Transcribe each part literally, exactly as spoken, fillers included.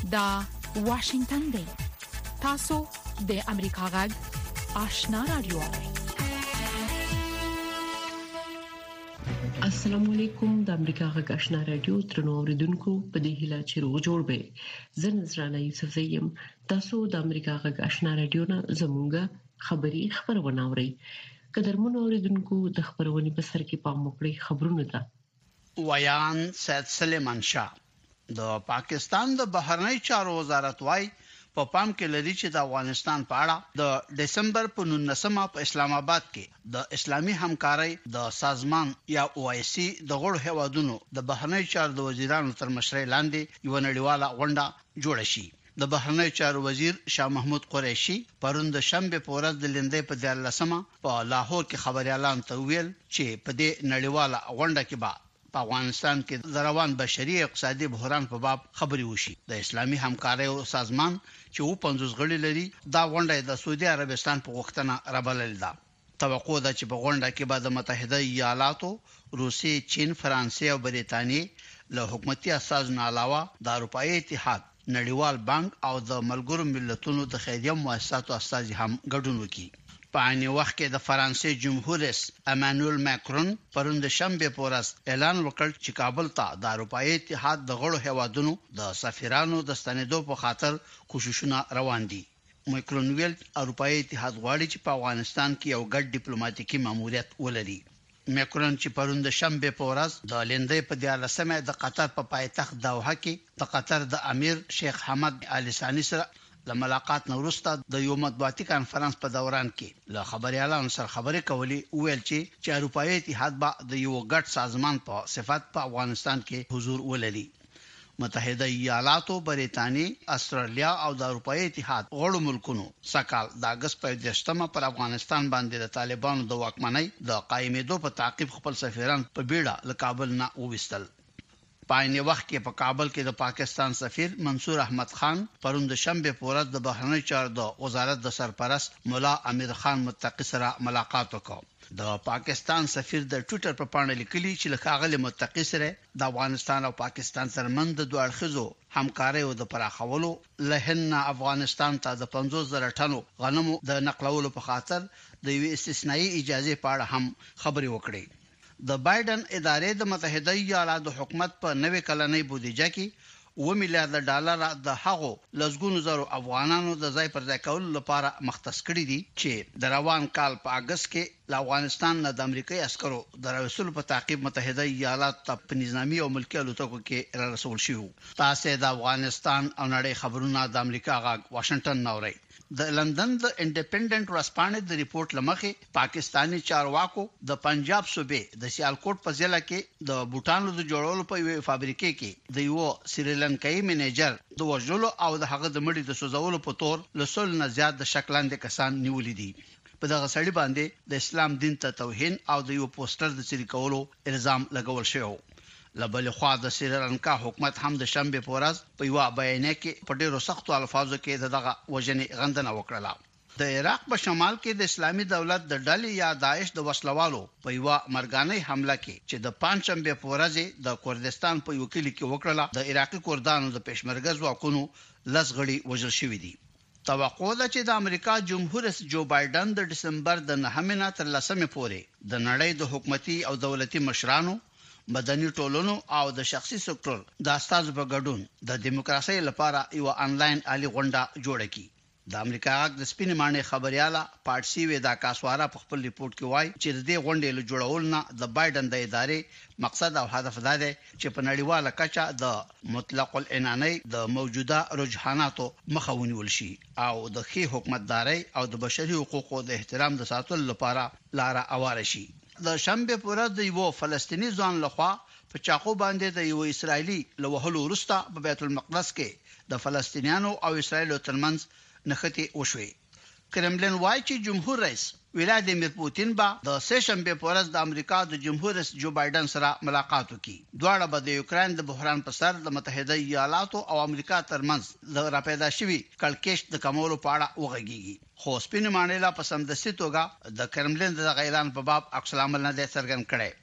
دا واشنگتن دی. تاسو د امریکا غږ آشنا رادیو. السلام علیکم. د امریکا غږ آشنا رادیو ترنو اوریدونکو په دې هیله چې روغ جوړ به. زه نذرانه یوسف زیم. تاسو د امریکا غږ آشنا رادیو نه زموږه خبری خبرونه اورئ. قدرمن اوریدونکو د خبرونې په سر کې پام وکړئ. خبرونه ده ویان سید سلیمان شاه. د پاکستان د بهرنی چارو وزارت وايي په پام کې لري چې د افغانستان په اړه د دسمبر په نولسمه په اسلام آباد کې د اسلامي همکارۍ د سازمان یا او آی سی د غړو هیوادونو د بهرنی چارو د وزیرانو تر مشرۍ لاندې یو نړیواله غونډه جوړه شي. د بهرنی چارو وزیر شاه محمود قریشي پرون د شنبه په ورځ د لندې په دیارلسمه په لاهور کې خبريالان ته ویل چې په دې نړیواله غونډه کې به په افغانستان کې د روان بشري اقتصادي بحران په باب خبري وشي. د اسلامي همکارۍ سازمان چې و پنځوس غړي لري دا غونډه د سعودي عربستان په وختونه رابلل ده. توقع ده چې په غونډه کې به د متحده ایالاتو، روسیې، چین، فرانسې او بریتانیې له حکومتي اساسونو علاوه د اروپאי اتحاد، نړیوال بانک او د ملګرو ملتونو د خیریه مؤسساتو استازي هم ګډون وکړي. په عین وخت کې د فرانسې جمهور رئیس امانوئل ماکرون پرون د شنبه په ورځ اعلان وکړ چې کابل ته د اروپאי اتحاد د غړو هیوادونو د سفیرانو د ستنېدو په خاطر کوششونه روان دي. ماکرون ویل اروپאי اتحاد غواړي چې په افغانستان کې یو ګډ ډیپلوماټیکي ماموریت ولري. ماکرون چې پرون د شنبه په ورځ د لندې په دیارلسمه د قطر په پایتخت دوحه کې د قطر د امیر شیخ حمد ال ثانی سره له ملاقات نه وروسته د یو مطبوعاتي کانفرنس په دوران کې له خبريالانو سره خبرې کولې ویل چې چې اروپאי اتحاد به د یو ګډ سازمان په صفت په افغانستان کې حضور ولري. متحده ایالاتو، بریتانیې، استرالیا او د اروپאי اتحاد غړو ملکونو سکهال د اگست په دشتمه پر افغانستان باندې د طالبانو د واکمنۍ د قائمېدو په تعقیب خپل سفیران په بیړه له کابل نه وویستل. په عین وخت کې په کابل کې د پاکستان سفیر منصور احمد خان پرون د شنبه په ورځ د بهرنی چارو د وزارت د سرپرست مولا امیر خان متقی سره ملاقات وکړ. د پاکستان سفیر د ټوئیټر په پاڼه لیکلي چې لکاغله متقی سره د افغانستان او پاکستان ترمنځ د دوه اړخیزو همکارۍ او د پراخولو لهنه افغانستان ته د پنځوس زره ټنو غنمو د نقلولو په خاطر د یو استثنایی اجازه په اړه هم خبري وکړي. د بایدن ادارې د متحده ایالاتو حکومت په نوې کلنۍ بودیجه کې و میلیارډ ډالر د هغو لزګونو زرو افغانانو د ځای پر ځای کولو لپاره مختص کړي دي چې د روان کال په اگست کې له افغانستان نه د امریکایي عسکرو د راوستلو په تعقیب متحده ایالاتو ته په نظامی او ملکی الوتکو کې را رسول شوی. تاسو د افغانستان او نړۍ خبرونه د امریکا غاګ واشنگټن نوري. د لندن د انډیپندنت ورسپانې د ریپورت لمخې پاکستانی چارواکو د پنجاب صوبې د سیالکوټ په ضلع کې د بوټانو د جوړولو په یوه فابریکې کې د یو سریلانکایي منیجر د وژلو او د هغه د مړي د سوزولو په تور لسل نه زیات د شکلاندې کسان نیولې دي. په دغه سړي باندې د اسلام دین ته توهین او د یو پوسټر د چری کولو الزام لګول شوی. لبل خوا د سریلانکا حکومت هم د شنبه په ورځ په یو بیانیه کې په ډیرو سختو الفاظو کې دغه وژنې غندنه وکړه. د عراق په شمال کې د اسلامي دولت د ډلې یا داعش د وسلوالو په یو مرګاني حمله کې چې د پنځشنبه په ورځ د کردستان په یو کلی کې وکړه د عراقي کردانو د پېشمرګه ځواکونو لسغړي وژل شوی دي. توقع ده چې د امریکا جمهور رئیس جو بایدن د دسمبر د نهمه نه تر لسمه پورې د نړۍ د حکومتي او دولتي مشرانو، مدني ټولنو او د شخصي سکتور د استازو په ګډون د دیموکراسي لپاره یو انلاین عالی غونډه جوړه کړي. د امریکا د سپین مانې خبرياله پارسي ودا کاسوارا په خپل ریپورت کې وایي چې د دې غونډې له جوړول نه د بایدن د ادارې مقصد او هدف دا دی چې په نړیواله کچه د مطلق العنانۍ د موجوده رجحاناتو مخه ونیول شي او د ښې حکومتداري او د بشري حقوقو د احترام د ساتلو لپاره لار اواره شي. د شنبه په ورځ د یو فلسطینی ځوان لخوا په چاقو باندې د یو اسرایلی لوهلو وروسته په بیت المقدس کې د فلسطینیانو او اسرایلو ترمنځ نښتې وشوې. کرملین وايي چې جمهور رئیس ولادیمیر پوتین با د سه شنبه په ورځ د امریکا د جمهور رئیس جو بایدن سره ملاقات وکړي. دواړه به د یوکرين د بحران په سر د متحده ایالاتو او امریکا ترمنځ د راپیدا شوي کلکش د کمولو په اړه وغږیږي. خو سپین مانیلا په سمدستي توګه د کرملین د اعلان په باب عکس العمل نه څرګند کړي.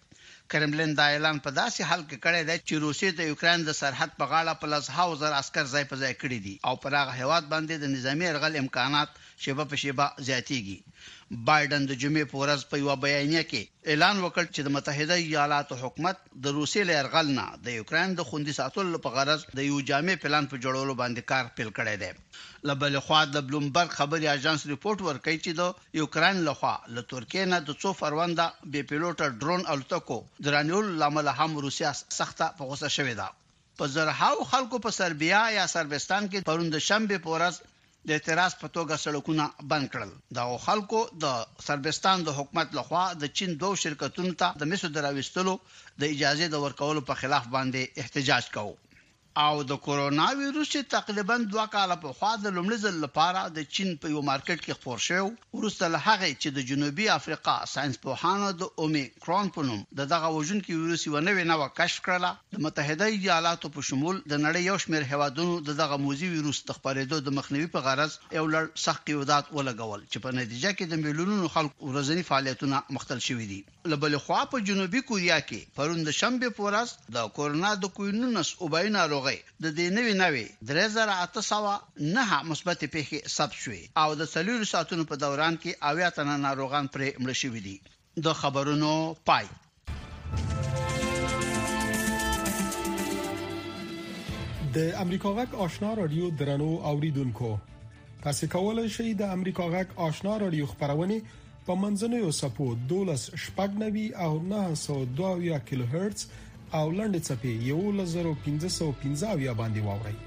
کرملین دا اعلان په داسې حال کې کړی دی چې روسیې د یوکرين د سرحد په غاړه په لزهاو زر عسكر ځای په ځای کړی دي او پر هغه هیواد باندې د نظامی يرغل امکانات شیبه په شیبه زیاتېږي بایدن د جمعې په ورځ په یو بیانیه کې اعلان وکړ چې د متحده ایالاتو حکومت د روسیې له يرغل نه د یوکرين د خوندي ساتلو په غرض د یو جامع پلان په جوړولو باندې کار پیل کړی دی لبل خو د بلومبرګ خبري اژانس ریپورت ورکړي چې د یوکرين لخوا له ترکیې نه د څو فرونده بي پیلوټ ډرون الوتکو درانیول لامل هم روسیا سخته په غوسه شوې ده په زرهاو خلکو په سربیا یا سربستان کې پروند شنبه په ورځ د اعتراض په توګه سړکونه بند کړل دا خلکو د سربستان د حکومت لخوا د چین دوه شرکتونو ته د مسو دراوستلو د اجازه د ورکولو په خلاف باندې احتجاج کاوه او د کورونا وایروس چې تقریبا دوه کاله په خوا د لومړي ځل لپاره د چین په یو مارکیټ کې خپور شو ورسته له هغه چې د جنوبي افریقا ساينس پوهانو د اومیکرون په نوم د دغه وژونکي وایروس یو نوې نوې کشف کړله د متحده ایالاتو په شمول د نړۍ یو شمېر هیوادونو د دغه موزي وایروس د خپرېدو د مخنیوي په غرض یو لړ سخت قیودات ولګول چې په نتیجه کې د میلیونونو خلکو ورځنی فعالیتونه مختل شوي دي لبل خو په جنوبي کوریا کې پروند شنبه پورس د کورونا د کوینونس او باین ناروغي د دې نوې نوې درې زره اته سوه نه مثبت پیښې ثبت شوې او د څلورو ساعتونو په دوران کې اویا تنه ناروغان پرې مړ شوي دي د خبرونو پای د امریکا غږ آشنا رادیو درنو اوریدونکو تاسو کولای شئ د امریکا غږ آشنا رادیو خبرونه په منځنوي سپو دولس شپږ نوي او نه سوه دوه کیلو هرتز او لنډ چپی یو لزر پنځه سوه پنځه اویا باندې واوري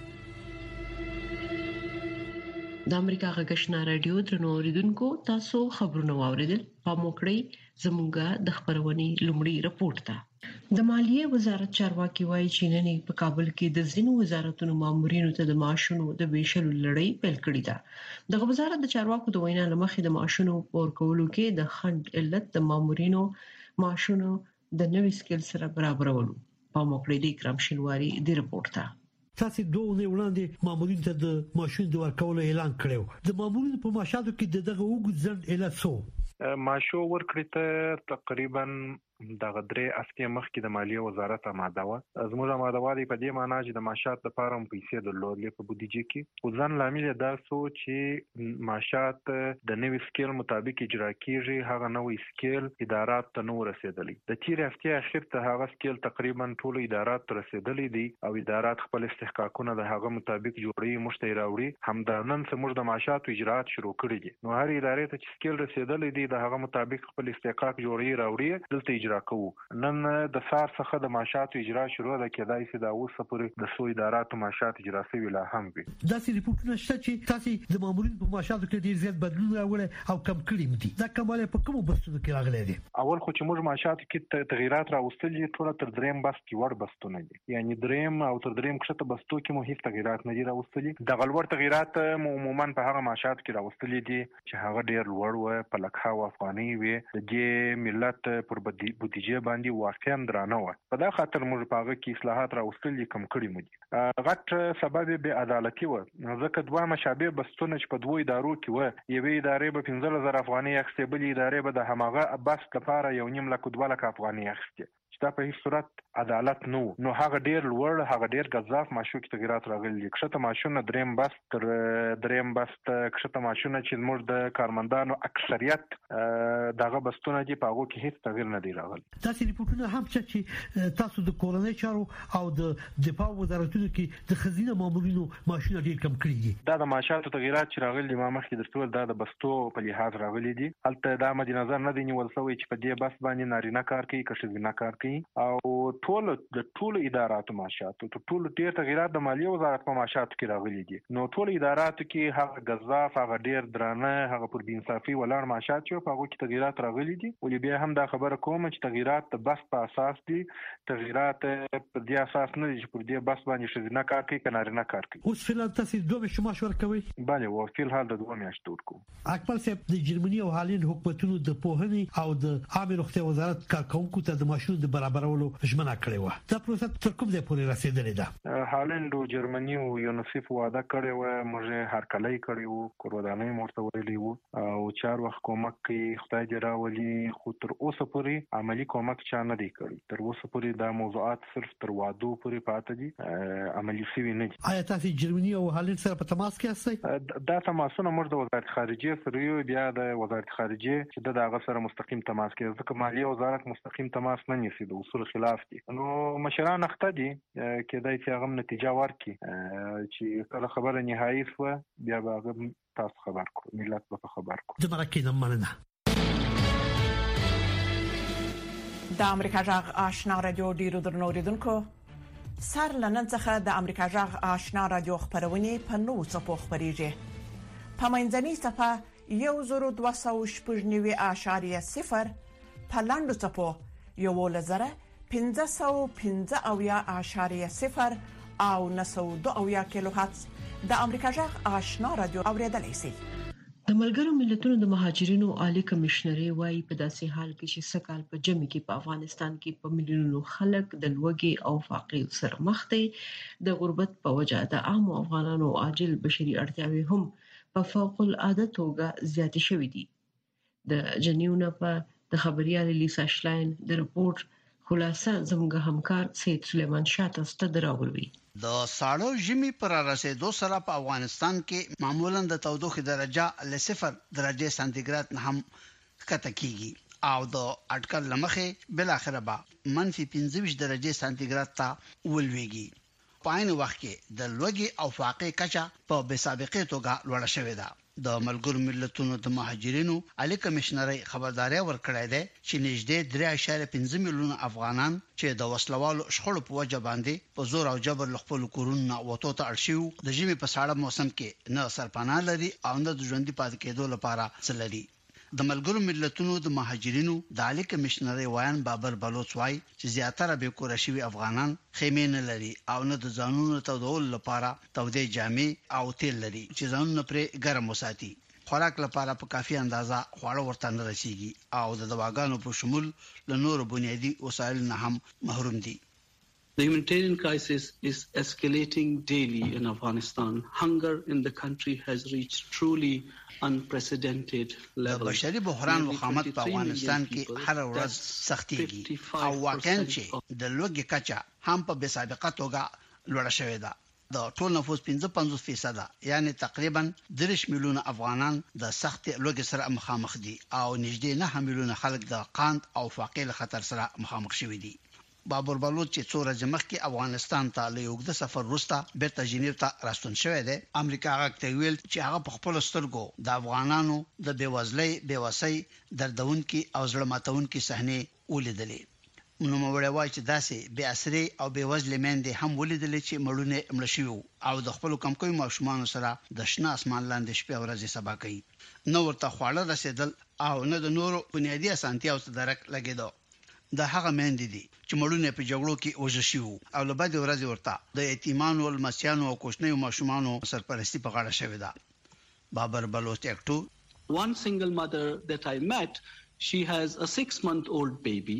د امریکا غږ آشنا رادیو درنو اوریدونکو تاسو خبرونه واوریدل په موکړی زموږه د خبرونې لومړی رپورت ده د مالیې وزارت چارواکي وایي چې نن په کابل کې د ځینو وزارتونو مامورینو ته د معاشونو د ویشلو لړۍ پیل کړې ده د وزارت د چارواکو د وینا لمخې د معاشونو ورکولو کې د خند علت د مامورینو معاشونو د نوې سکیل سره برابرولو په موکړی د کرام شینواری د رپورت ده تاسو دوه نه وړاندې مامورین ته د ماشين د ورکولو اعلان کړو د مامورین په معاشاتو کې دغه وګ ځند علت سو ماشو ورکړی ته تقریبا دغه درې اسکی مخکې د مالیه وزارت آماده و زموږ آماده والی په دې معنی چې د معاشات لپاره هم پیسې درلودلې په بودیجه کې خو ځان لامل دا سو چې معاشات د نوې سکیل مطابق اجرا کیږي هغه نوې سکیل ادارات ته نو رسیدلی د تیر هفته اخر ته هغه سکیل تقریبا ټول ادارات ته رسیدلی دي او ادارات خپل استحقاقونه د هغه مطابق جوړي مشته راوړي همدانن سمور د معاشات اجرات شروع کړي دي نو هر ادارې ته چې سکیل رسیدلی دي د هغه مطابق خپل استحقاق جوړي راوړي دلته اجرا کوو نن د سار څخه د معاشاتو اجرا شروع ده کېدای شي دا اوسه پورې د سو اداراتو معاشات اجرا شوی لا هم وي دا سې ریپورتونه شته چې تاسو د مامورین په معاشاتو کې ډیر زیات بدلون راوړي او کم کړی دي دا کومه په کومو بستونو کې راغلي دي اول خو چې موږ معاشاتو کې تغیرات راوستل دي ټول تر دریم بس کې ور بستونه دي یعنی دریم او تر دریم کښته بستو کې مو هیڅ تغیرات نه دي راوستل د غلور تغیرات عموما په هغه معاشات کې راوستل دي چې هغه ډیر لوړ و په لکه افغاني وي د دې ملت پر بودیجه باندې واقعا درانه و په دا خاطر موږ په هغه کې اصلاحات راوستل کم کړی مو دي غټ سبب به عدالتي و ځکه دوه مشابه بستونه چې په دوه ادارو کې و یوې ادارې به پنځه زره افغاني اخستې بلې ادارې به د هماغه بس لپاره یو نیم لک دوه لک افغاني اخستې چې دا په هیڅ صورت عدالت نو نو هغه ډیر لوړ هغه ډیر غزاف ماشو کې تغیرات راغلي کښته ماشونه دریم بس تر دریم بس کښته ماشونه چې موږ د کارمندانو اکثریت دغه بستونه دي په هغه کې هیڅ تغیر نه دی راغلی تاسو ریپورتونه هم چې تاسو د کورونای چارو او د دفاع وزارتونو کې د خزینه مامورینو ماشونه ډیر کم کړی دي دا د معاشاتو تغیرات چې راغلي ما مخکې درته ول دا د بستو په لحاظ راغلي دي هلته دا مد نظر نه دی نیول شوی چې په دې بس باندې نارینه کار کوي که ښځینه کار کوي او ټول د ټول اداراتو معاشاتو ټول ډیر تغیرات د مالیه وزارت په معاشاتو کې راغلي دي نو ټول اداراتو کې هغه غزاف هغه ډیر درانه هغه پر بینصافي ولاړ معاشات چې په هغه کې تغیرات راغلي دي ولې بیا هم دا خبره کوم چې تغیرات د بس په اساس دي تغیرات په دې اساس نه دي چې پر دې بس باندې ښځینه کار کوي که نارینه کار کوي اوس فعلا تاسو دوه میاشتې معاش ورکوي بله و فعلا د دوه میاشتې ورکو اکبر صاحب د جرمني او هالند حکومتونو د پوهنې او د عامه روغتیا وزارت کارکونکو ته د ماشونو د برابرولو ژمنه کړې و. دا پروسه تر کوم ځای پورې رسیدلې ده؟ هالند او جرمني او یونیسف وعده کړې و، موږ هرکلی کړی وو، قربانۍ مرته ویلي وو او چار وخت کومک کوي خدای دې راولي، خو تر اوسه پورې عملی کومک چا نه دی کړی. تر اوسه پورې دا موضوعات صرف تر وعدو پورې پاتې دي، عملی شوي نه دي. آیا تاسو جرمني او هالند سره په تماس کې یاست؟ دا تماسونه موږ د وزارت خارجه سره یو، بیا د وزارت خارجه چې د هغه سره مستقیم تماس کوي، ځکه مالیه وزارت مستقیم تماس نه نیسي، د اصول خلاف دي. نو مشران اخته دي کېدای شي هغه نتیجه ورکړي چې کله خبره نهایی شوه بیا به هغه تاسو خبر کړو، ملت به خبر کړو. د مرکه نه مننه. د امریکا جغ آشنا رادیو ډیرو درنو اوریدونکو، سر لنن څخه د امریکا جغ آشنا رادیو خبرونه په نو څپو خبريږي. په منځني صفه یو زرو دوه سوه شپږ نوي اعشاریه صفر، په لاندو څپو یو لزره پنځه سوه پنځه اویا اعشاریه صفر او نه سوه دوه اویا کیلو هرتز د امریکا جغ آشنا رادیو اوریدلای شئ. د ملګرو ملتونو د مهاجرینو عالی کمشنري وايي په داسې حال کې چې سکهال په جمع کې په افغانستان کې په میلیونونو خلک د لوږې او فقر سره مخ دي. د غربت په وجه د عام افغانانو عاجل بشري اړتیاوې هم په فوق العاده توګه زیاتې شوې دي. د جنیونه په د خبريال لیسا شلاین د رپورت خلاصه زموږ همکار سید سلیمان شاه تاسو ته راوړي. د ساړو ژمي پر رسیدو سره په افغانستان کې معمولاً د تودوخې درجه ل صفر درجه سانتیګراد نه هم کته کیږي او د اټکل لمخه بل اخره به منفي پنځه درجه سانتیګراد ته ولويږي. په عین وخت کې د لوګي او فاقې کچا په بې سابقه توګه لوړه شوې ده. د ملګرو ملتونو د مهاجرینو عالی کمشنري خبرداري ورکړې ده چې نږدې درې اعشاریه پنځه میلیونه افغانان چې د وسلوالو شخړو په وجه باندې په زور او جبر خپل کورونه وټو ته اړشیو د ژمي په ساړه موسم کې نه سرپناه لري او نه د ژوندۍ پاتې کېدو لپاره څه لري. د ملګرو ملتونو د مهاجرینو د عالی کمشنري وایان بابر بلوچ وای چې زیاتره به کور شوی افغانان خیمه نه لري او نه د ځانونو تودول لپاره تودې جامې او تیل لري چې ځانونه پرې ګرم وساتي. خوراک لپاره په کافي اندازه خواړه ورته نه رسیږي او د دواګانو په شمول له نورو بنیادی وسایل نه هم محروم دي. The humanitarian crisis is escalating daily in Afghanistan. Hunger in the country has reached truly unprecedented levels. د بشري بحران وخامت په افغانستان کې هر ورځ سختيږي او واقعا چې د لوګي کچا هم په بې سابقه توګه لوړه شوې ده. د ټول نفوس پنځه پنځوس فیصد یعنی تقریبا درش میلیونه افغانان د سخت لوګي سره مخامخ دي او نږدې نه میلیونه خلک د قحط او فقر خطر سره مخامخ شوي دي. بابر بلوچ چې څو ورځې مخکې افغانستان ته له یو د سفر وروسته بیرته جنیو ته راستون شوی دی، امریکا غاکته ویل چې هغه په خپل سترګو د افغانانو د بیوزلۍ بیوسۍ دردونکي او زړه ماتونکي صحنې ولیدلې. نو موږ وایو چې داسې بې اسري او بیوزلې مېندې هم ولیدلې چې مړونه مړ شوي او د خپل کمکوي ماشومان سره د شنه اسمان لاندې شپه ورځې سبا کوي. نو ورته خواړه رسیدل او نه د نورو بنیادی اسانتیاو څخه درک لګیدو. د هغه مېندې دي چې مړونه په جګړو کې وژل شوي او له بعد ورځې ورته د یتیمانو او مسیانو او کوچنیو ماشومانو سرپرستی په غاړه شوې ده. بابر بلوچ اکټو One single mother that I met, she has a six month old baby.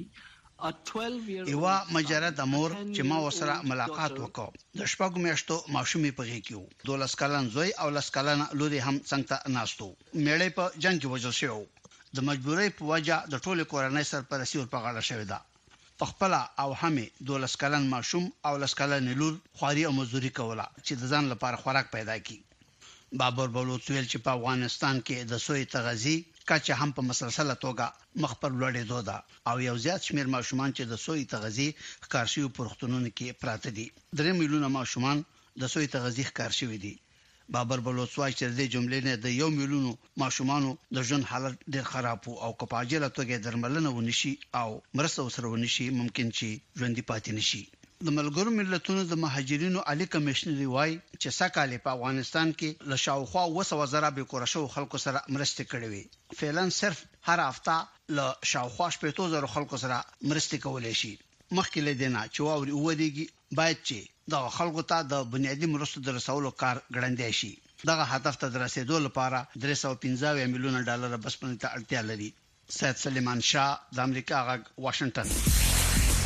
یو مجرد امور چې ما وسره ملاقات وکړ د شپږ میاشتو ماشومې په غېږ کې دولس کلن زوی او لس کلن لوري هم څنګه ناستو. میړې په جنگ کې وژل شو. د مجبورۍ په وجه د ټولو کورنۍ سرپرستی ور په غاړه شوې ده. په خپل او همې دولس کلن ماشوم او لس کلن لور خواري او مزدوري کوله چې د ځان لپاره خوراک پیدا کړي. بابر بلوچ ویل چې په افغانستان کې د سوی تغذی کچه هم په مسلسله توګه مخ پر لوړېدو ده او یو زیات شمیر ماشومان چې د سوی تغذی ښکارشي پرختونونو کې پراته دي. درې میلیونه ماشومان د سوی تغذی ښکارشي دي. بابر بلوچ وايي چې د جملې نه د یو میلیونو ماشومانو د ژوند حالت ډېر خراب او کپاجله توګه درملنه ونشي او مرسته وسره ونشي ممکن چې ژوندۍ پاتې نشي. د ملګرو ملتونو د مهاجرینو عالی کمشنري وايي چې سکهال په افغانستان کې له شاوخوا وسو زره به کورشو خلکو سره مرسته کړې وي. فعلا صرف هر هفته له شاوخوا شپږ زره خلکو سره مرسته کولای شي. مخکې له دینه چې واوري ودیږي باید چې د خلکو ته د بنیادی مرستو د رسولو کار ګړندې شي. دغه هدف ته رسیدو لپاره درې سوه پنځه میلیونه ډالر بسپنې ته اړتیا لري. سید سلیمان شاه د امریکا غږ واشنگټن.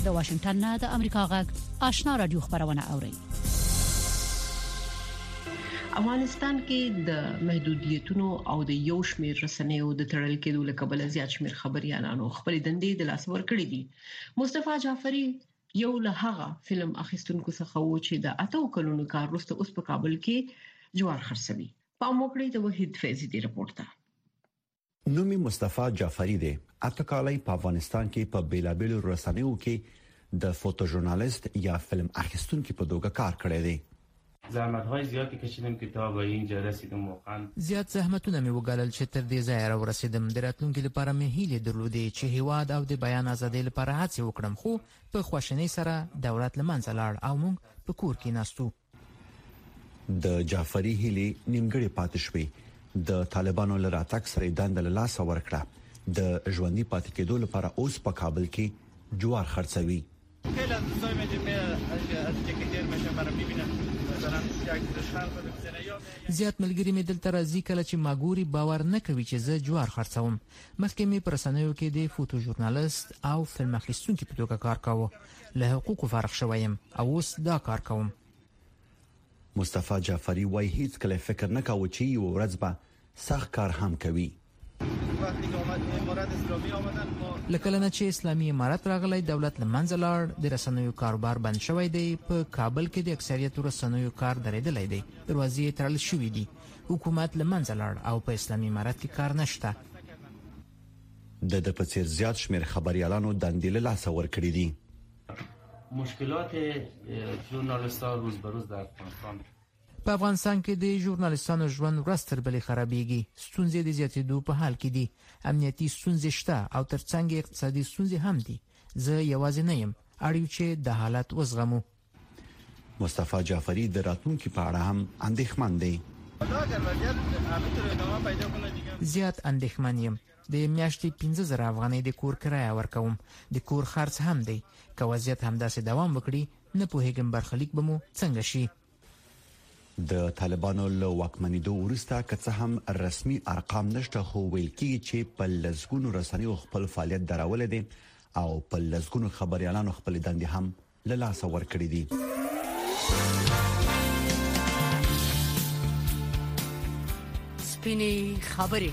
د واشنگټن نه د امریکا غږ آشنا رادیو خبرونه اوري. افغانستان کې د محدودیتونو او د یو شمېر رسنیو د تړل کېدو له کبله زیات شمېر خبريالانو خپل دندې د لاس ور کړې دي. مصطفی جعفری یو له هغه فلم اخیستونکو څخه و چې د اتو کلونو کار وروسته اوس په کابل کې جوار خرڅوي. په موکړې د وحید فیضی دی رپورټ ده. نومي مصطفی جعفری دی. اته کالای په افغانستان کې په بیلابیلو رسنیو کې د فوټو ژورنالیست یا فلم اخیستونکو په توګه کار کړی دی. زحمت‌های زیاتی کشیدم که تا به اینجا رسیدم. واقعا زیات زحمتونه مې وګالل چې تر دې ځایه راورسېدم. د راتلونکي لپاره مې هیلې درلودې چې هیواد او د بیان ازادۍ لپاره هڅه وکړم، خو په خواشینۍ سره دولت لمنځه لاړ او موږ په کور کې ناستو. د جعفری هیلې نیمګړې پاتې شوې. د طالبانو له راتګ سره دند له لاس ورکړه. د ژوندۍ پاتې کېدو لپاره اوس په کابل کې جوار خرڅوي. زیات ملګری مې دلته راځي کله چې ماګوري باور نه کوي چې زه جوار خرڅوم. مخکې مې پر رسنیو کې د فوټو ژورنالیست او فلم اخیستونکو په توګه کار کاوه. له حقوقو فارغ شوم او اوس دا کار کوم. مصطفی جعفری وایي هیڅ کله فکر نه کاوه چې یو ورځ به سخت کار هم کوي. لکه لنه چې اسلامي امارت راغلی، دولت لمنځه لاړ، د رسنیو کاروبار بند شوی دی. په کابل کې د اکثریت رسنیو کار درېدلی دی، دروازې تړل شوې دي، حکومت لمنځه لاړ او په اسلامي امارت کې کار نشته. د د پڅیر زیات شمیر خبريالانو دندې له لاس ور کړې دي. مشکلات ژورنالیست‌ها روز به روز در افغانستان په افغانستان کې د ژورنالیستانو ژوند ورځ تر بلې خرابېږي. ستونزې د زیاتېدو په حال کې دي. امنیتي ستونزې شته او ترڅنګ اقتصادي ستونزې هم دي. زه یوازې نه یم، اړیو چې د حالت وزغمو. مصطفی جعفری د راتلونکي په اړه هم اندېښمن دی. زیات اندېښمن یم. د میاشتې پنځه زره افغانۍ د کور کرایه ورکوم. د کور خرڅ هم دی. که وضعیت همداسې دوام وکړي، نه پوهېږم برخلیک به مو څنګه شي. د طالبانو له واکمنېدو وروسته که څه هم رسمي ارقام نشته، خو ویل کېږي چې په لسګونو رسنیو خپل فعالیت دراولی دی او په لسګونو خبريالانو خپل دندې هم له لاسه ورکړې دي. سپینې خبرې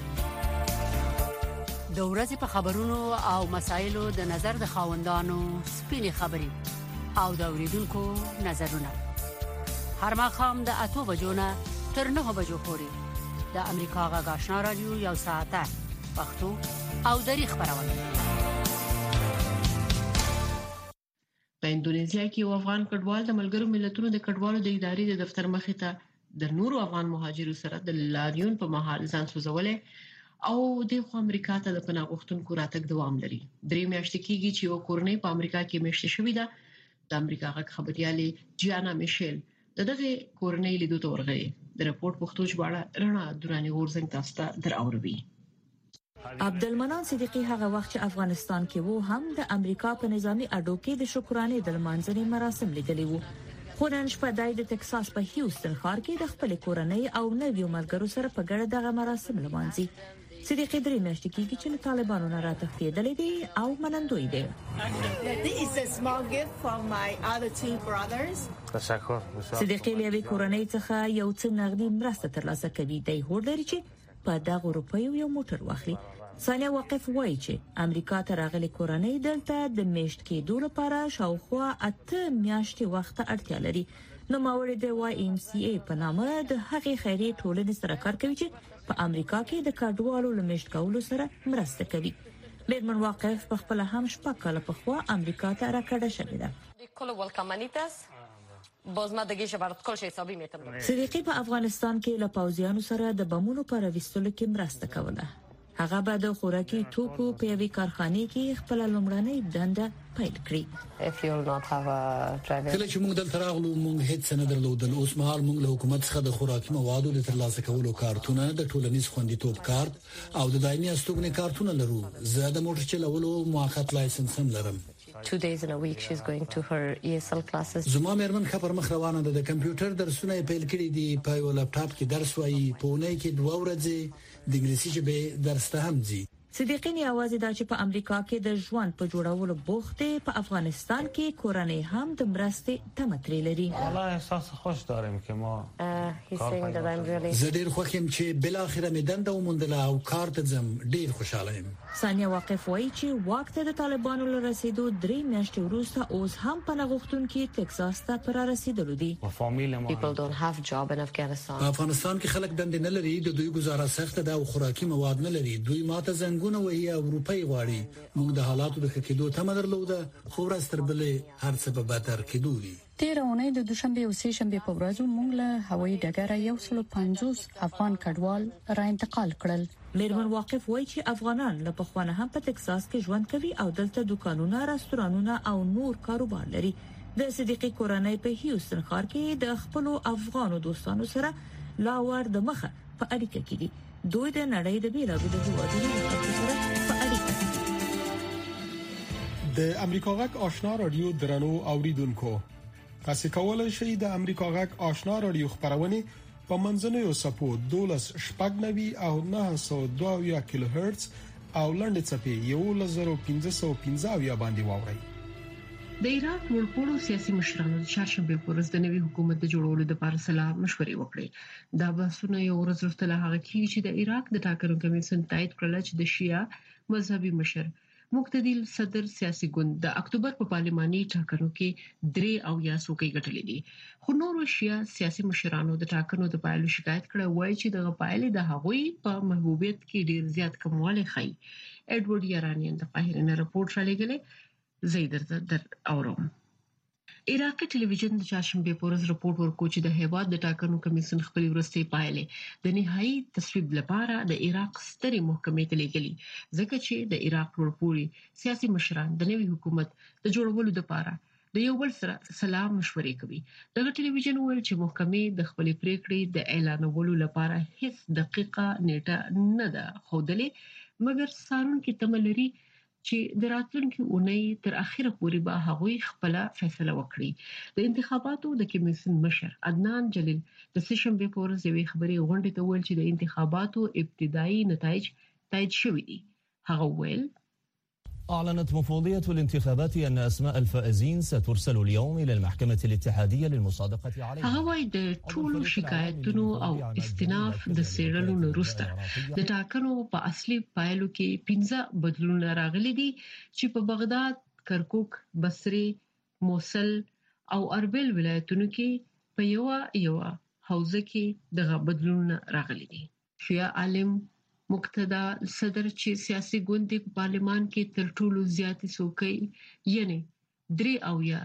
د ورځې په خبرونو او مسایلو د نظر د خاوندانو سپینې خبرې او د اوریدونکو نظرونه هر ماښام د اتو بجو نه تر نهو بجو پورې د امریکا غږ آشنا رادیو یو ساعته پښتو او دری خبرونه. په اندونیزیا کې یو افغان کډوال د ملګرو ملتونو د کډوالو د ادارې د دفتر مخې ته د نورو افغان مهاجرو سره د لاریون په مهال ځان سوځولې او د خو امریکا ته د پناه غوښتونکو راتګ دوام لري. درې میاشتې کېږي چې یو کورنۍ په امریکا کې میشته شوې ده. د امریکا غږ خبريالې جیانا میشل دغه کورنۍ لیدو ته ورغی. د رپورت پښتو ژباړه رڼا دوراني ورزنګ تاسو ته دراوروي. عبدالمنان صدیقی هغه وخت چې افغانستان کې وو هم د امریکا په نظامی اډو کې د شکرانې د لمانځنې مراسم لیدلي وو. خو نن شپه د ټکساس په هیوستن ښار کې د خپل کورنۍ او نویو ملګرو سره په ګډه دغه مراسم لمانځي. صدیقی درې میاشتې کېږي چې له طالبانو نه راتښتېدلې دي او منندوی دي. صدیقی له کورنۍ څخه یو څه نغدي مرسته ترلاسه کوي. دی هوډ لري چې په دغه روپیو یو موټر واخلي. ثانیه واقف وایي چې امریکا ته راغلي کورنۍ دلته د میشت کېدو لپاره شاوخوا اته میاشتې وخت اړتیا لري. نو ماوړي د واي ام سي ای په نامه د هغې خیري ټولنې سره کار کوي چې په امریکا کې د کډوالو لمشت کولو سره مرسته کوي. میرمن واقف په خپل هم شپږ کاله په خوا امریکا ته راکړه شوې ده. صدیقی په افغانستان کې له پوځیانو سره د بمونو پر وستلو کې مرسته کوله. هغه به د خوراکي توکو په یوې کارخانه کې خپل لومړنۍ دنده پیل کړې. کله چې موږ دلته راغلو موږ هیڅ نه درلودل. اوس مهال موږ له حکومت څخه د خوراکي موادو د ترلاسه کولو کارتونه، د ټولنیز خوندیتوب کارت او د دایمي استوګنې کارتونه لرو. زه د موټر چلولو موقت لایسنس هم لرم. Two days in a week she's going to her E S L classes. زما مېرمن خبر مخ روانه ده. د کمپیوټر درسونه پیل کړي دي. په یو لپټاپ کې درس وایي. په اونۍ کې دوه ورځې د انګلیسي ژبې درس ته هم ځي. صدیقین یوازې دا چې په امریکا کې د ژوند په جوړولو بوخت دي، په افغانستان کې کورنۍ هم د مرستې تمه لري. والله احساس خوش داریم که ما زه ډیر خوښ یم چې بل اخر مې دنده وموندله او کار ته ځم. ډیر خوشاله یم. ثانیه واقف وایي چې واک ته د طالبانو له رسیدو درې میاشتې وروسته اوس هم پناه غوښتونکي ټکساس ته پر رسیدلو دي. په افغانستان کې خلک دندې نه لري، د دوی گزاره سخت ده او خوراکي مواد نه لري. دوی ماته زنګ ګونه وهي او روپۍ غواړي. موږ د حالاتو د ښه کېدو تمه درلوده، خو ورځ تر بلې هر څه به بدتر کېدو دي. تېره اونۍ د دوشنبه او سه شنبه په ورځو موږ له هوایي ډګره یو سل پنځوس افغان کډوال را انتقال کړل. میرمن واقف وایي چې افغانان له پخوانه هم په ټکساس کې ژوند کوي او دلته دکانونه، رستورانونه او نور کاروبار لري. د صدیقي کورنۍ په هیوستن ښار کې د خپل افغانو دوستانو سره لا ور د مخه په اړیکه کې دي. دوی د نړۍ د بیلابیلو هیوادونو سره په اړیکه کې دي. د امریکا غږ آشنا رادیو درنو اوریدونکو، تاسو کولای شئ د امریکا غږ آشنا رادیو خبرونه په منځنوي سپو دولس شپږ نوي او نه سوه دوه کیلو هرتز او لنډ چپی یو لزر پنځه سوه پنځه باندې واورئ. د عراق ټولپوړو سیاسي مشرانو د چهارشنبه په ورځ د نوي حکومت د جوړولو لپاره سلا مشورې وکړې. دا بحثونه یو ورځ وروسته له هغه چې د عراق د ټاکنو کمیسیون تایید کړل چې د شیعه مذهبي مشر مقتدی صدر سیاسي ګوند د اکتوبر په پارلماني ټاکنو کې درې او یا څوکۍ ګټلې دي. خو نور شیعه سیاسي مشرانو د ټاکنو د پایلو شکایت کړه، وایي چې د پایلې د هغوی په محبوبیت کې ډیر زیات کموالی ښيي. ایډورډ یارانیان د قاهره نه راپورټ را لېږلی. زیدر در اورم. عراقي ټلویزیون د چهارشنبه په ورځ راپورټ ورکړ چې د هیواد د ټاکنو کمیسیون خپل ورستي پایلې د نهایي تصویب لپاره د عراق ستري محکمې ته لیږلي، ځکه چې د عراق ورپوري سیاسي مشران د نوي حکومت د جوړولو لپاره د یو بل سره سلام مشورې کوي. دغه ټلویزیون ویل چې محکمې د خپل پریکړې د اعلانولو لپاره هیڅ دقیقه نیټه نه ده خوده، مګر سارون کې تملري چې د راتلونکي اونۍ تر اخره پورې به هغوی خپل فیصله وکړي. د انتخاباتو د کمیسیون مشر عدنان جلیل د سشنبه په ورځ یوې خبري غونډې ته ویل چې د انتخاباتو ابتدایي نتایج تایید شوي دي. هغه ویل أعلنت مفوضية الانتخابات أن أسماء الفائزين سترسل اليوم إلى المحكمة الاتحادية للمصادقة عليها. هغه وايي د ټولو شکایتونو او استئناف د سیرلو وروسته د ټاکنو په اصلي پایلو کې پنځه بدلونونه راغلي دي چې په بغداد، کرکوک، بصره، موصل او اربیل ولایتونو کې په یو یو حوزه کې دغه بدلونونه راغلي دي. شیعه عالم مقتدا صدر چې سیاسي ګوند په پارلمان کې تر ټولو زیاتې څوکۍ یعنی درې او یا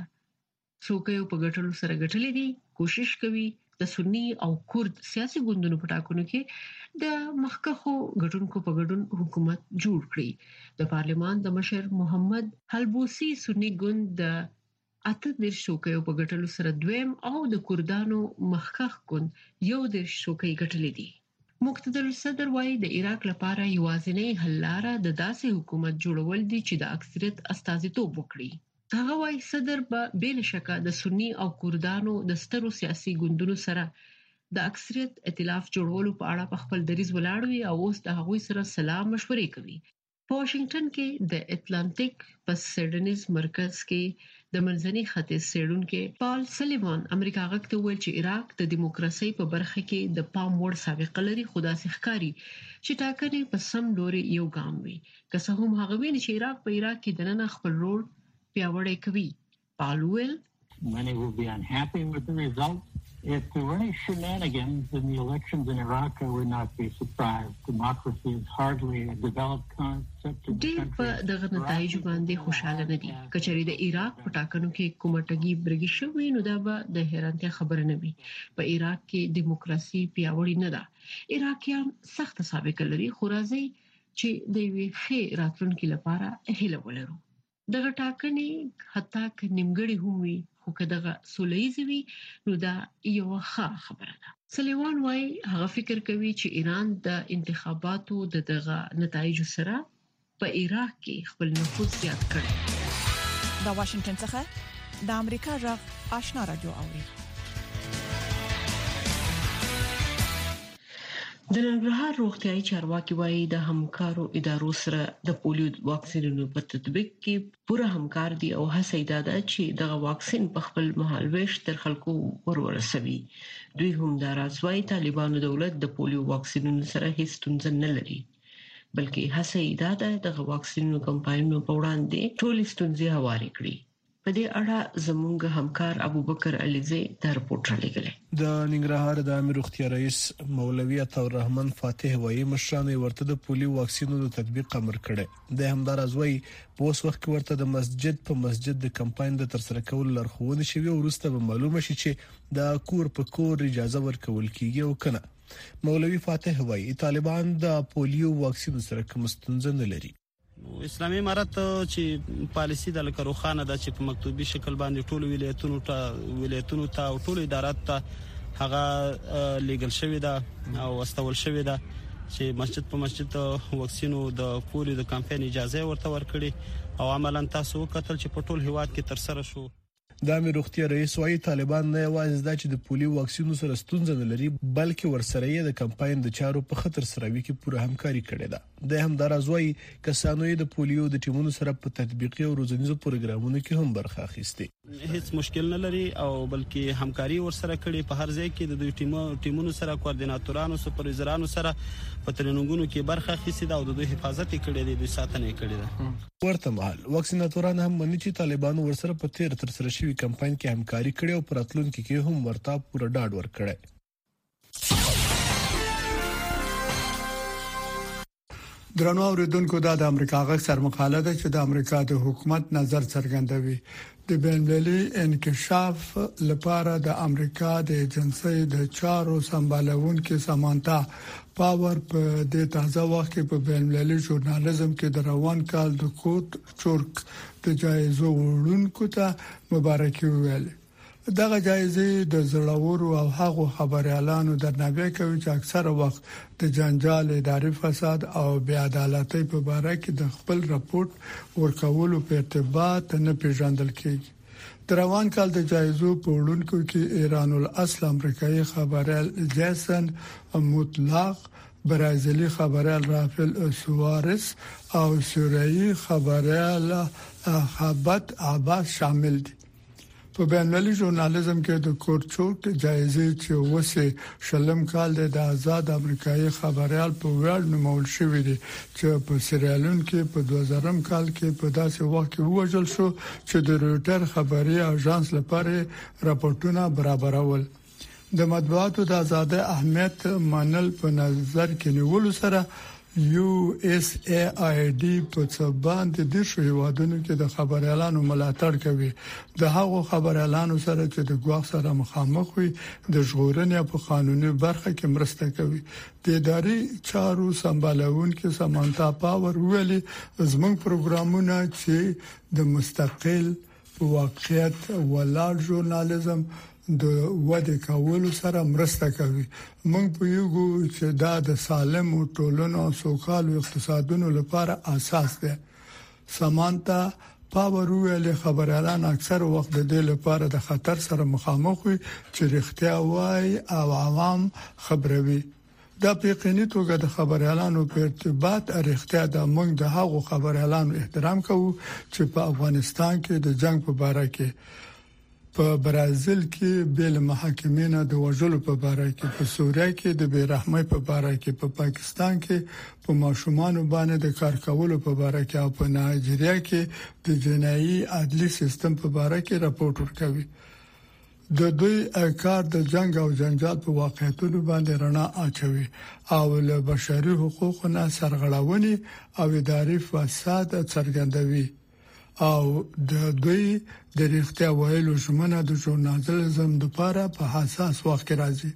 څوکۍ په ګټلو سره ګټلې دي، کوشش کوي د سنی او کورد سیاسي ګوندونو په ټاکنو کې د مخکخو ګټونکو په ګډون حکومت جوړ کړي. د پارلمان د مشر محمد حلبوسی سنی ګوند د اته د څوکۍ په ګټلو سره دویم او د کوردانو مخکخ ګوند یو د څوکۍ ګټلې دي. مقتدی صدر وايي د عراق لپاره یوازینی حل لار د داسې حکومت جوړول دي چې د اکثریت استازیتوب وکړي. هغه وايي صدر به بل شکه د سنی او کوردانو د سترو سیاسي ګوندونو سره د اکثریت ائتلاف جوړولو په اړه په خپل دریځ ولاړوي او اوس د هغوی سره سلام مشورې کوي. په واشنگټن کې د اتلانټیک په سیډنیز مرکز کې د منځني ختیځ څېړونکو پال سلیوان امریکا غږ ته ویل چې عراق د دیموکراسي په برخه کې د پام وړ سابقه لري، خو داسې ښکاري چې ټاکنې په سم لوري یو ګام وي. که څه هم هغه ویلي چې عراق په عراق کې دننه خپل رول پیاوړی کوي. پال ویل Many will be unhappy with the results. If there were any shenanigans in the elections in Iraq, I would not be surprised. Democracy is hardly a developed concept in the country. په دغه نتایج باندې خوشاله نه دي. کچري د عراق په ټاکنو کې کومه ټګي برګي شوې نو دا به د حیرانتیا خبره نه وي. په عراق کې دیموکراسي پیاوړې نه ده. عراقیان سخت سابقه لري، خو راځي چې د یوې ښې راتلونکي لپاره هیله ولرو. دغه ټاکنې حتی که نیمګړې هم وي، خو که دغه سوله‌ییزه وي نو دا یو ښه خبره ده. سلیوان وايي هغه فکر کوي چې ایران د انتخاباتو د دغه نتایجو سره په عراق کې خپل نفوذ زیات کړي. د واشنگټن څخه د امریکا غږ آشنا رادیو اوري. د ننګرهار روغتيایي چارواکي وايي د همکارو ادارو سره د پولیو واکسینونو په تطبیق کې پوره همکار دي او هڅه یې ده چې د واکسین په خپل مهالويش تر خلکو ورورسوي. دوی هم دا راځوي طالبانو دولت د پولیو واکسینونو سره هیڅ ستونزه نه لري، بلکې هڅه یې ده د واکسینونو کمپاینونو په وړاندې ټول ستونزې هواري کړي. په دې اړه زموږ همکار ابوبکر علیزی دا رپورټ رالیږلی. د ننګرهار د عامه روغتیا رئیس مولوی عطاء الرحمن فاتح وایي مشران ورته د پولیو واکسینونو تطبیق امر کړي. د همدار ازوي په اوس وخت کې ورته د مسجد په مسجد د کمپاین د ترسره کول لارښوونه شوی او وروسته به معلومه شي چې د کور په کور اجازه ورکول کیږي او کنه. مولوی فاتح وایي طالبان د پولیو واکسین سره کوم ستونزه نه لري. اسلامي امارت چې پالیسی د لکروخانه د چې په مکتوبي شکل باندې ټول ولایتونو ته ولایتونو ته او ټول ادارات ته هغه لیګل شوی دا او واستول شوی دا چې مسجد په مسجد واکسینو د پولیو د کمپاین اجازه ورته ورکړي او عملاً تاسو وکتل چې په ټول هیواد کې تر سره شو. د عامه روغتیا رئیس وايي طالبان نه یوازې د چې د پولیو واکسینو سره ستونزه نه لري بلکې ورسره یې د کمپاین د چارو په خطر سره وی کې پوره همکاري کړې ده. د همدار ازوي کسانو د پولیو د ټیمونو سره په تطبیقي او روزنیزو پروګرامونو کې هم برخه اخیستي. هیڅ مشکل نه لري او بلکې همکاري ورسره کړي. په هر ځای کې د دوی ټیمو ټیمونو سره کوارډیناتورانو سپروایزرانو سره په تریننګونو کې برخه اخیستي ده او د دوی حفاظت کړي دي، دوی ساتنه کړي ده. ورته مهال واکسیناتوران هم مني چې طالبانو ورسره په تیر تر سره شوی کمپاین کې همکاري کړي او پراتلونکو کې هم ورته پوره ډاډ ورکړي. درنو اوریدونکو دا د امریکا غږ سر مقاله ده چې د امریکا د حکومت نظر څرګندوي. د بین‌المللي انکشاف لپاره د امریکا د ایجنسی د چارو سمبالونکو سامانتا پاور په د تازه وخت کې په بین‌المللي ژورنالیزم کې د روان کال د کوټ چورک د جایزو وړونکو ته مبارکي ویل. دغه جایزې د زړورو او هغو خبريالانو درناوی کوي چې اکثره وخت د جنجال، اداري فساد او بې عدالتۍ په اړه کې د خپل راپورټ ورکولو په ارتباط نه پیژندل کیږي. د روان کال د جایزو په وړونکو کې ایران الاصل امریکایي خبريال جیسن مطلق، برازیلی خبريال رافل سوارس او سوریایی خبريال خبت عباس شامل دي. په بین‌المللي ژورنالیزم کې د کورچوک جایزې چې وسه شلم کال د آزاد امریکایي خبريال په وړ نومول شوې دي چې په سیریالون کې په دوه زرم کال کې په داسې وخت کې وژل شو چې د روټر خبري اژانس لپاره راپورټونه برابرول. د مطبوعاتو د آزادۍ اهمیت منل په نظر کې نیول سره یو اس ای آی ډي په څبان د دیشو هیوادونو کې د خبريالانو ملاتړ کوي. د هغو خبريالانو سره چې د ګواښ سره مخامخ وي د ژغورنې په قانوني برخه کې مرسته کوي. د اداري چارو سمبالونکو سامانتا پاور ویلي زموږ پروګرامونه چې د مستقل واقعیت ولاړ ژورنالیزم د وده کولو سره مرسته کوي. موږ په یوګو چې دا د سالم ټولنو او سوکالو اقتصادونو لپاره اساس ده. سامانتا پاور ویل خبريالان اکثر وخت د دې لپاره د خطر سره مخامخ وي چې رښتیا وایي او عوام خبروي. دا په یقیني توګه د خبريالانو په ارتباط اړتیا ده. موږ د هغو خبريالانو احترام کوو چې په افغانستان کې د جنگ په اړه کې، په برازیل کې بیل محاکمینه د وژلو په اړه کې، په سوریه کې د بیرحمۍ په اړه کې، په پاکستان کې په ماشومان باندې د کار کولو په اړه کې او په نایجیریا کې د جنایي عدلي سیستم په اړه کې راپور ورکوي. د دوی کار د جنگ او جنجال په واقعیتونو باندې رڼا اچوي او له بشري حقوقو نه سرغړونې او اداري فساد څرګندوي او د دوی د رښتیا ویلو ژمنه د ژورنالیزم لپاره په حساس وخت کې راځي.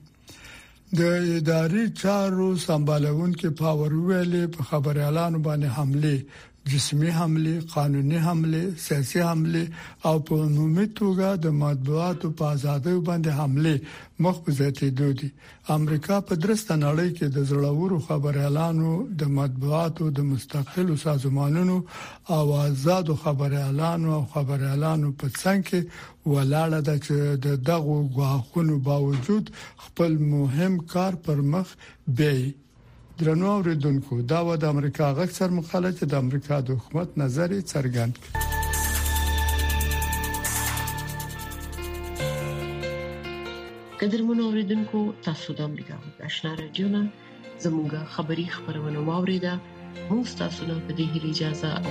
د اداري چارو سمبالونکو پاور ویلي په خبريالانو باندې حمله، جسمي حمله، قانوني حمله، سیاسي حمله او په عمومي توګه د مطبوعاتو په ازادۍ باندې حمله مخ په زیاتېدو دي. امریکا په درسته نړۍ کې د زړورو خبريالانو، د مطبوعاتو، د مستقلو سازمانونو او آزادو خبريالانو او خبريالانو په څنګ کې ولاړه ده چې د دغو غواخونو باوجود خپل مهم کار پر مخ بیاي. درنو اوریدونکو دا و د امریکا غږ سر مخالفت د امریکا د حکومت نظر څرګند کړ. قدرمن اوریدونکو تاسو د امریکا غږ آشنا رادیو نه زموږه خبری خبرونه واوریده. موږ تاسو ته په دې هیله اجازه